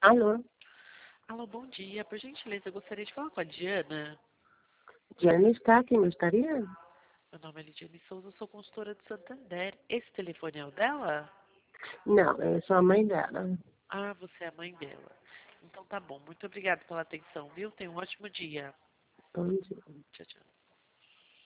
Alô, Alô, bom dia. Por gentileza, eu gostaria de falar com a Diana. Diana está aqui, não estaria? Meu nome é Lidiane Souza, eu sou consultora do Santander. Esse telefone é o dela? Não, é só a mãe dela. Ah, você é a mãe dela. Então tá bom. Muito obrigada pela atenção, viu? Tenha um ótimo dia. Bom dia. Tchau, tchau.